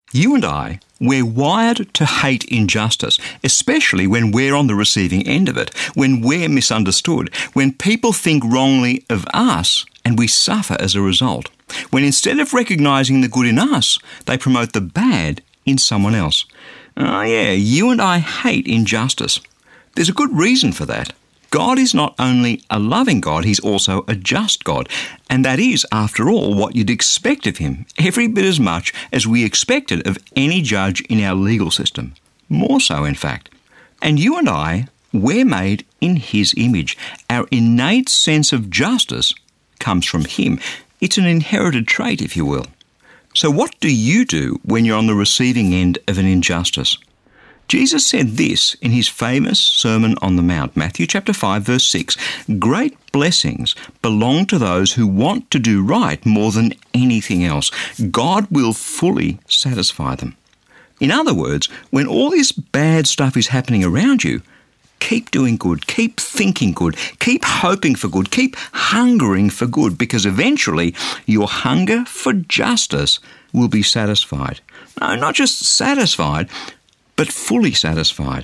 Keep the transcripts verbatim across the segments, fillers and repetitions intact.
You and I, we're wired to hate injustice, especially when we're on the receiving end of it, when we're misunderstood, when people think wrongly of us and we suffer as a result, when instead of recognising the good in us, they promote the bad in someone else. Oh yeah, you and I hate injustice. There's a good reason for that. God is not only a loving God, he's also a just God. And that is, after all, what you'd expect of him, every bit as much as we expected of any judge in our legal system. More so, in fact. And you and I, we're made in his image. Our innate sense of justice comes from him. It's an inherited trait, if you will. So what do you do when you're on the receiving end of an injustice? Jesus said this in his famous Sermon on the Mount, Matthew chapter five, verse six, "Great blessings belong to those who want to do right more than anything else. God will fully satisfy them." In other words, when all this bad stuff is happening around you, keep doing good, keep thinking good, keep hoping for good, keep hungering for good, because eventually your hunger for justice will be satisfied. No, not just satisfied, but fully satisfied.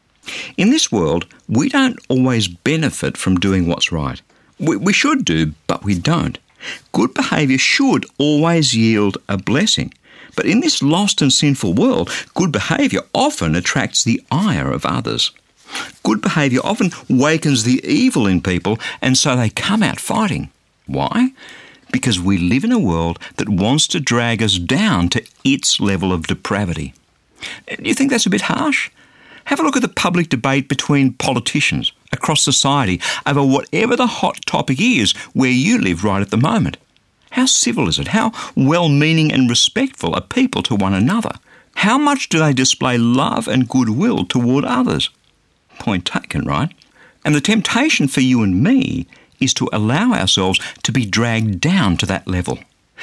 In this world, we don't always benefit from doing what's right. We, we should do, but we don't. Good behaviour should always yield a blessing. But in this lost and sinful world, good behaviour often attracts the ire of others. Good behaviour often wakens the evil in people, and so they come out fighting. Why? Because we live in a world that wants to drag us down to its level of depravity. Do you think that's a bit harsh? Have a look at the public debate between politicians across society over whatever the hot topic is where you live right at the moment. How civil is it? How well-meaning and respectful are people to one another? How much do they display love and goodwill toward others? Point taken, right? And the temptation for you and me is to allow ourselves to be dragged down to that level.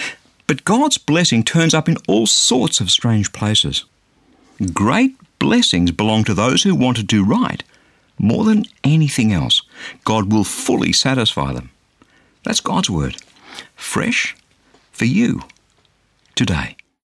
But God's blessing turns up in all sorts of strange places. Great blessings belong to those who want to do right. More than anything else, God will fully satisfy them. That's God's word. Fresh for you today.